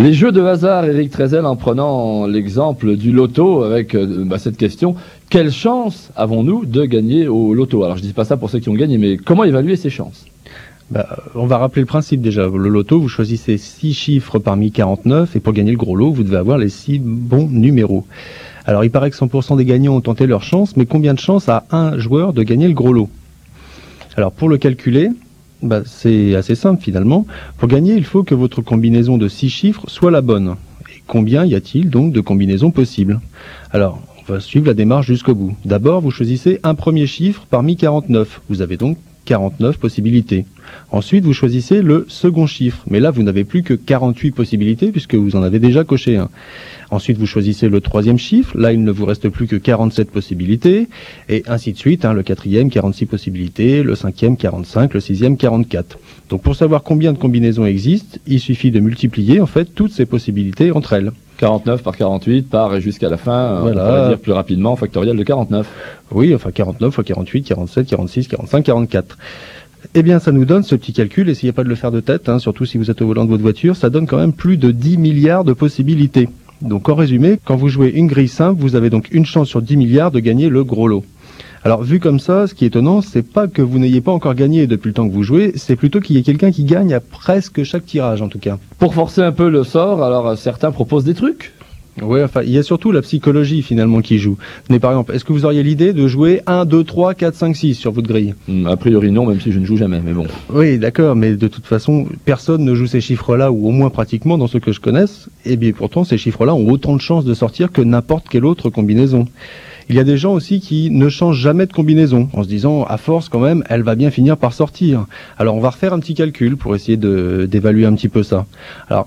Les jeux de hasard, Éric Trézel, en prenant l'exemple du loto avec cette question, quelle chance avons-nous de gagner au loto? Alors je ne dis pas ça pour ceux qui ont gagné, mais comment évaluer ces chances? On va rappeler le principe déjà. Le loto, vous choisissez 6 chiffres parmi 49 et pour gagner le gros lot, vous devez avoir les 6 bons numéros. Alors il paraît que 100% des gagnants ont tenté leur chance, mais combien de chances a un joueur de gagner le gros lot? Alors pour le calculer, c'est assez simple finalement. Pour gagner, il faut que votre combinaison de 6 chiffres soit la bonne. Et combien y a-t-il donc de combinaisons possibles? Alors, on va suivre la démarche jusqu'au bout. D'abord, vous choisissez un premier chiffre parmi 49. Vous avez donc 49 possibilités. Ensuite, vous choisissez le second chiffre. Mais là, vous n'avez plus que 48 possibilités puisque vous en avez déjà coché un. Ensuite, vous choisissez le troisième chiffre. Là, il ne vous reste plus que 47 possibilités. Et ainsi de suite. Le quatrième, 46 possibilités. Le cinquième, 45. Le sixième, 44. Donc, pour savoir combien de combinaisons existent, il suffit de multiplier, en fait, toutes ces possibilités entre elles. 49 par 48 par et jusqu'à la fin, voilà. On pourrait dire plus rapidement, factoriel de 49. Oui, enfin 49 fois 48, 47, 46, 45, 44. Eh bien, ça nous donne ce petit calcul, essayez pas de le faire de tête, surtout si vous êtes au volant de votre voiture, ça donne quand même plus de 10 milliards de possibilités. Donc en résumé, quand vous jouez une grille simple, vous avez donc une chance sur 10 milliards de gagner le gros lot. Alors vu comme ça, ce qui est étonnant, c'est pas que vous n'ayez pas encore gagné depuis le temps que vous jouez, c'est plutôt qu'il y ait quelqu'un qui gagne à presque chaque tirage en tout cas. Pour forcer un peu le sort, alors certains proposent des trucs. Oui, enfin, il y a surtout la psychologie finalement qui joue. Mais par exemple, est-ce que vous auriez l'idée de jouer 1, 2, 3, 4, 5, 6 sur votre grille? A priori non, même si je ne joue jamais, mais bon. Oui, d'accord, mais de toute façon, personne ne joue ces chiffres-là, ou au moins pratiquement dans ceux que je connaisse, et bien pourtant ces chiffres-là ont autant de chances de sortir que n'importe quelle autre combinaison. Il y a des gens aussi qui ne changent jamais de combinaison, en se disant, à force quand même, elle va bien finir par sortir. Alors on va refaire un petit calcul pour essayer d'évaluer un petit peu ça. Alors,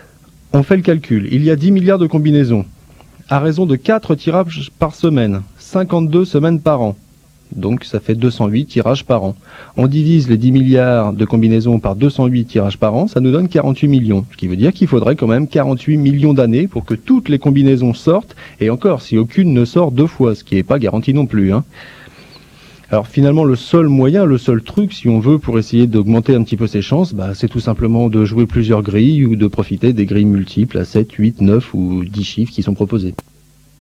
on fait le calcul. Il y a 10 milliards de combinaisons. À raison de 4 tirages par semaine, 52 semaines par an. Donc ça fait 208 tirages par an. On divise les 10 milliards de combinaisons par 208 tirages par an, ça nous donne 48 millions. Ce qui veut dire qu'il faudrait quand même 48 millions d'années pour que toutes les combinaisons sortent, et encore si aucune ne sort 2 fois, ce qui n'est pas garanti non plus. Alors finalement, le seul moyen, le seul truc, si on veut, pour essayer d'augmenter un petit peu ses chances, c'est tout simplement de jouer plusieurs grilles ou de profiter des grilles multiples à 7, 8, 9 ou 10 chiffres qui sont proposés.